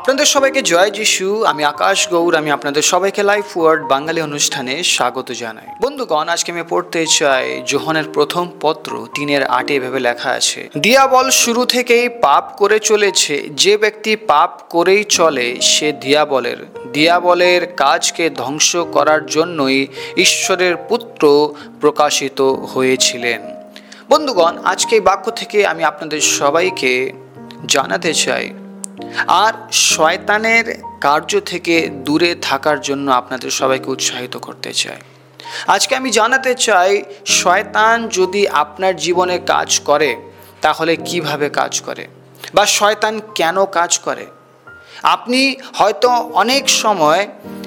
আপনাদের সবাইকে জয় যিশু। আমি আকাশ গৌর। আমি আপনাদের সবাইকে লাইফ ওয়ার্ড বাঙালি অনুষ্ঠানে স্বাগত জানাই। বন্ধুগণ, আজকে আমি পড়তে চাই যোহনের প্রথম পত্র 3:8 এভাবে লেখা আছে, দিয়াবল শুরু থেকেই পাপ করে চলেছে। যে ব্যক্তি পাপ করেই চলে সে দিয়াবলের কাজকে ধ্বংস করার জন্যই ঈশ্বরের পুত্র প্রকাশিত হয়েছিলেন। বন্ধুগণ, আজকে এই বাক্য থেকে আমি আপনাদের সবাইকে জানাতে চাই আর শয়তানের কার্য থেকে দূরে থাকার জন্য আপনাদের সবাইকে উৎসাহিত করতে চাই। আজকে আমি জানাতে চাই, শয়তান যদি আপনার জীবনে কাজ করে তাহলে কিভাবে কাজ করে বা শয়তান কেন কাজ করে। আপনি হয়তো অনেক সময়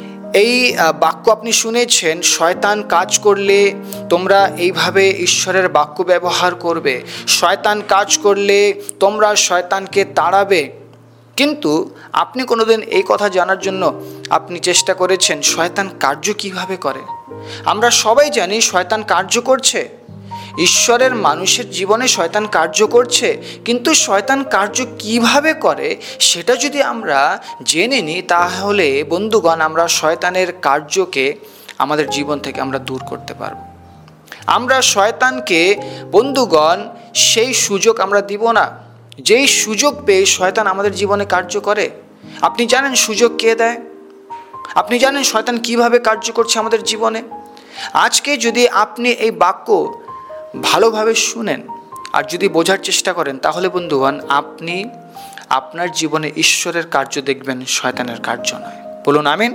এই বাক্য আপনি শুনেছেন, শয়তান কাজ করলে তোমরা এইভাবে ঈশ্বরের বাক্য ব্যবহার করবে, শয়তান কাজ করলে তোমরা শয়তানকে তাড়াবে। কিন্তু আপনি কোনোদিন এই কথা জানার জন্য আপনি চেষ্টা করেছেন শয়তান কার্য কিভাবে করে? আমরা সবাই জানি শয়তান কার্য করছে, ঈশ্বরের মানুষের জীবনে শয়তান কার্য করছে, কিন্তু শয়তান কার্য কিভাবে করে সেটা যদি আমরা জেনে নিই তাহলে বন্ধুগণ আমরা শয়তানের কার্যকে আমাদের জীবন থেকে আমরা দূর করতে পারব। আমরা শয়তানকে বন্ধুগণ সেই সুযোগ আমরা দিব না, যেই সুযোগ পেয়ে শয়তান আমাদের জীবনে কার্য করে। আপনি জানেন সুযোগ কে দেয়? আপনি জানেন শয়তান কিভাবে কার্য করছে আমাদের জীবনে? আজকে যদি আপনি এই বাক্য ভালোভাবে শুনেন আর যদি বোঝার চেষ্টা করেন তাহলে বন্ধুগণ আপনি আপনার জীবনে ঈশ্বরের কার্য দেখবেন, শয়তানের কার্য নয়। বলুন আমিন।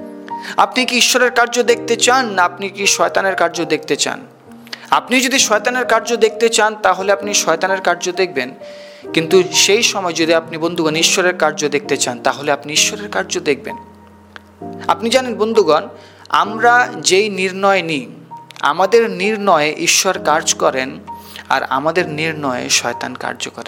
আপনি কি ঈশ্বরের কার্য দেখতে চান না আপনি কি শয়তানের কার্য দেখতে চান? আপনি যদি শয়তানের কার্য দেখতে চান তাহলে আপনি শয়তানের কার্য দেখবেন, কিন্তু সেই সময় যদি আপনি বন্ধুগণ ঈশ্বরের কার্য দেখতে চান তাহলে আপনি ঈশ্বরের কার্য দেখবেন। আপনি জানেন বন্ধুগণ, আমরা যেই নির্ণয় নিই, আমাদের নির্ণয়ে ঈশ্বর কাজ করেন আর আমাদের নির্ণয়ে শয়তান কার্য করে।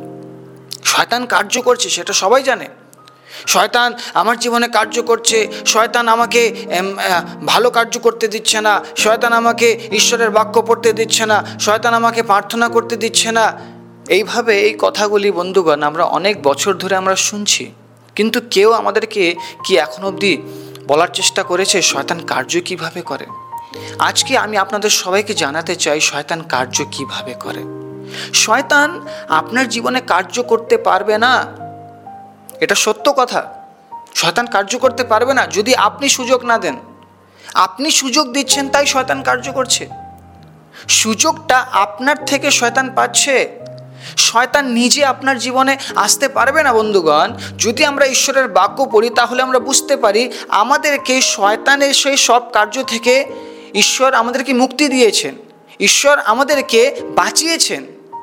শয়তান কার্য করছে সেটা সবাই জানে। শয়তান আমার জীবনে কার্য করছে, শয়তান আমাকে ভালো কার্য করতে দিচ্ছে না, শয়তান আমাকে ঈশ্বরের বাক্য পড়তে দিচ্ছে না, শয়তান আমাকে প্রার্থনা করতে দিচ্ছে না। এইভাবে এই কথাগুলি বন্ধুগণ আমরা অনেক বছর ধরে আমরা শুনছি, কিন্তু কেউ আমাদেরকে কি এখন অবধি বলার চেষ্টা করেছে শয়তান কার্য কিভাবে করে? আজকে আমি আপনাদের সবাইকে জানাতে চাই শয়তান কার্য কিভাবে করে। শয়তান আপনার জীবনে কার্য করতে পারবে না, এটা সত্য কথা। শয়তান কার্য করতে পারবে না যদি আপনি সুযোগ না দেন। আপনি সুযোগ দিচ্ছেন তাই শয়তান কার্য করছে। সুযোগটা আপনার থেকে শয়তান পাচ্ছে। শয়তান নিজে আপনার জীবনে আসতে পারবে না বন্ধুগণ। যদি আমরা ঈশ্বরের বাক্য পড়ি তাহলে আমরা বুঝতে পারি আমাদেরকে শয়তানের সেই সব কার্য থেকে ঈশ্বর আমাদেরকে মুক্তি দিয়েছেন, ঈশ্বর আমাদেরকে বাঁচিয়েছেন।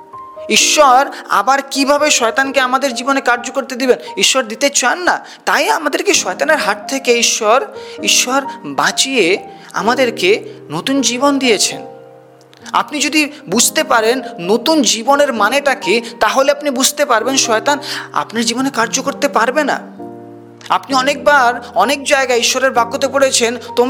ঈশ্বর আবার কিভাবে শয়তানকে আমাদের জীবনে কার্য করতে দিবেন? ঈশ্বর দিতে চান না, তাই আমাদেরকে শয়তানের হাত থেকে ঈশ্বর বাঁচিয়ে আমাদেরকে নতুন জীবন দিয়েছেন। আপনি যদি বুঝতে পারেন নতুন জীবনের মানেটা কি, তাহলে আপনি বুঝতে পারবেন শয়তান আপনার জীবনে কার্য করতে পারবে না। আপনি অনেকবার অনেক জায়গায় ঈশ্বরের বাক্যতে পড়েছেন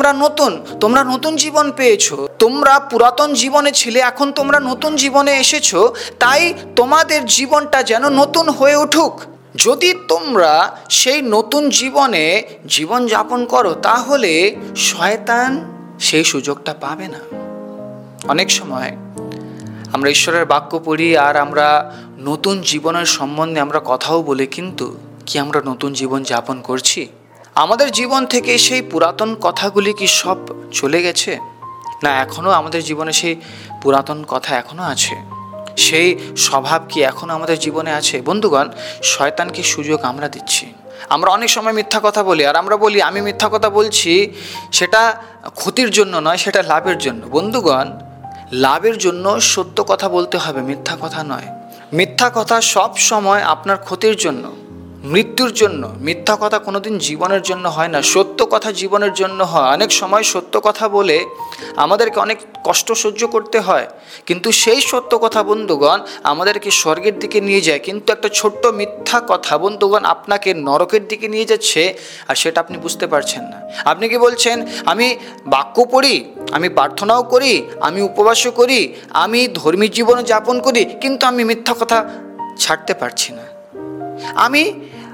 তোমরা নতুন জীবন পেয়েছো, তোমরা পুরাতন জীবনে ছিলে, এখন তোমরা নতুন জীবনে এসেছো, তাই তোমাদের জীবনটা যেন নতুন হয়ে উঠুক। যদি তোমরা সেই নতুন জীবনে জীবন যাপন করো তাহলে শয়তান সেই সুযোগটা পাবে না। অনেক সময় আমরা ঈশ্বরের বাক্য পড়ি আর আমরা নতুন জীবনের সম্বন্ধে আমরা কথাও বলি, কিন্তু কি আমরা নতুন জীবন যাপন করছি? আমাদের জীবন থেকে সেই পুরাতন কথাগুলি কি সব চলে গেছে? না, এখনও আমাদের জীবনে সেই পুরাতন কথা এখনও আছে, সেই স্বভাব কি এখনও আমাদের জীবনে আছে? বন্ধুগণ, শয়তানকে সুযোগ আমরা দিচ্ছি। আমরা অনেক সময় মিথ্যা কথা বলি আর আমরা বলি আমি মিথ্যা কথা বলছি, সেটা ক্ষতির জন্য নয়, সেটা লাভের জন্য। বন্ধুগণ, লাভের জন্য সত্য কথা বলতে হবে, মিথ্যা কথা নয়। মিথ্যা কথা সব সময় আপনার ক্ষতির জন্য, মৃত্যুর জন্য। মিথ্যা কথা কোনোদিন জীবনের জন্য হয় না, সত্য কথা জীবনের জন্য হয়। অনেক সময় সত্য কথা বলে আমাদেরকে অনেক কষ্ট সহ্য করতে হয়, কিন্তু সেই সত্য কথা বন্ধুগণ আমাদেরকে স্বর্গের দিকে নিয়ে যায়। কিন্তু একটা ছোট্ট মিথ্যা কথা বন্ধুগণ আপনাকে নরকের দিকে নিয়ে যাচ্ছে, আর সেটা আপনি বুঝতে পারছেন না। আপনি কি বলছেন আমি বাক্য পড়ি, আমি প্রার্থনাও করি, আমি উপবাসও করি, আমি ধর্মী জীবন যাপন করি, কিন্তু আমি মিথ্যা কথা ছাড়তে পারছি না। আমি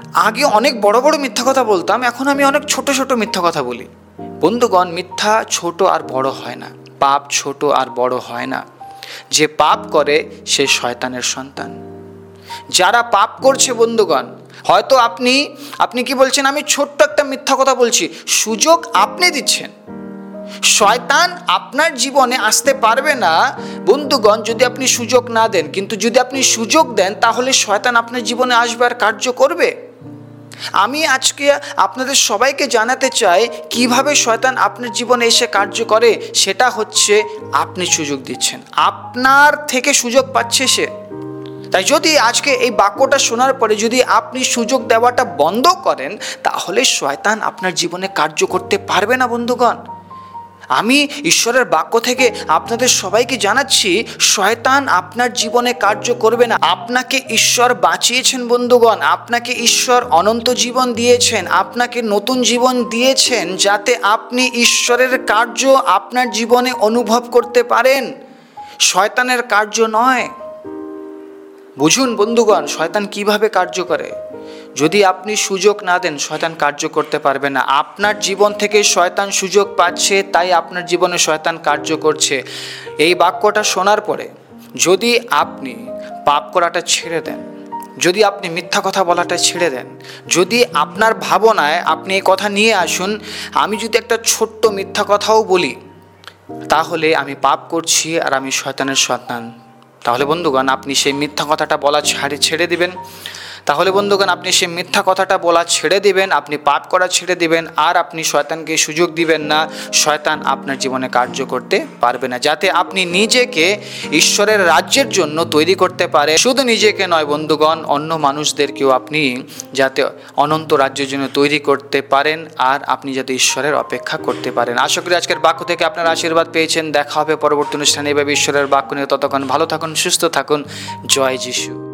আগে অনেক বড় বড় মিথ্যা কথা বলতাম, এখন আমি অনেক ছোট ছোট মিথ্যা কথা বলি। বন্ধুগণ, মিথ্যা ছোট আর বড় হয় না, পাপ ছোট আর বড় হয় না। যে পাপ করে সে শয়তানের সন্তান। যারা পাপ করছে বন্ধুগণ, হয়তো আপনি কি বলছেন, আমি ছোট্ট একটা মিথ্যা কথা বলছি, সুযোগ আপনি দিচ্ছেন। শয়তান আপনার জীবনে আসতে পারবে না বন্ধুগণ যদি আপনি সুযোগ না দেন, কিন্তু যদি আপনি সুযোগ দেন তাহলে শয়তান আপনার জীবনে আসবে আর কার্য করবে। আমি আজকে আপনাদের সবাইকে জানাতে চাই কিভাবে শয়তান আপনার জীবনে এসে কার্য করে। সেটা হচ্ছে আপনি সুযোগ দিচ্ছেন, আপনার থেকে সুযোগ পাচ্ছে সে। তাই যদি আজকে এই বাক্যটা শোনার পরে যদি আপনি সুযোগ দেওয়াটা বন্ধ করেন, তাহলে শয়তান আপনার জীবনে কার্য করতে পারবে না বন্ধুগণ। আমি ঈশ্বরের বাক্য থেকে আপনাদের সবাইকে জানাচ্ছি, শয়তান আপনার জীবনে কার্য করবে না। আপনাকে ঈশ্বর বাঁচিয়েছেন বন্ধুগণ, আপনাকে ঈশ্বর অনন্ত জীবন দিয়েছেন, আপনাকে নতুন জীবন দিয়েছেন, যাতে আপনি ঈশ্বরের কার্য আপনার জীবনে অনুভব করতে পারেন, শয়তানের কার্য নয়। বুঝুন বন্ধুগণ, শয়তান কিভাবে কার্য করে। যদি আপনি সুযোগ না দেন, শয়তান কার্য করতে পারবে না। আপনার জীবন থেকে শয়তান সুযোগ পাচ্ছে, তাই আপনার জীবনে শয়তান কার্য করছে। এই বাক্যটা শোনার পরে যদি আপনি পাপ করাটা ছেড়ে দেন, যদি আপনি মিথ্যা কথা বলাটা ছেড়ে দেন, যদি আপনার ভাবনায় আপনি এই কথা নিয়ে আসুন, আমি যদি একটা ছোট্ট মিথ্যা কথাও বলি, তাহলে আমি পাপ করছি আর আমি শয়তানের সন্তান, তাহলে বন্ধুগণ আপনি সেই মিথ্যা কথাটা বলা ছেড়ে দিবেন। তাহলে বন্ধুগণ আপনি সেই মিথ্যা কথাটা বলা ছেড়ে দিবেন, আপনি পাপ করা ছেড়ে দিবেন, আর আপনি শয়তানকে সুযোগ দিবেন না। শয়তান আপনার জীবনে কার্য করতে পারবে না, যাতে আপনি নিজেকে ঈশ্বরের রাজ্যের জন্য তৈরি করতে পারে। শুধু নিজেকে নয় বন্ধুগণ, অন্য মানুষদেরকেও আপনি যাতে অনন্ত রাজ্যের জন্য তৈরি করতে পারেন, আর আপনি যাতে ঈশ্বরের অপেক্ষা করতে পারেন। আশা করি আজকের বাক্য থেকে আপনারা আশীর্বাদ পেয়েছেন। দেখা হবে পরবর্তী অনুষ্ঠানে এভাবে ঈশ্বরের বাক্য নিয়ে। ততক্ষণ ভালো থাকুন, সুস্থ থাকুন। জয় যিশু।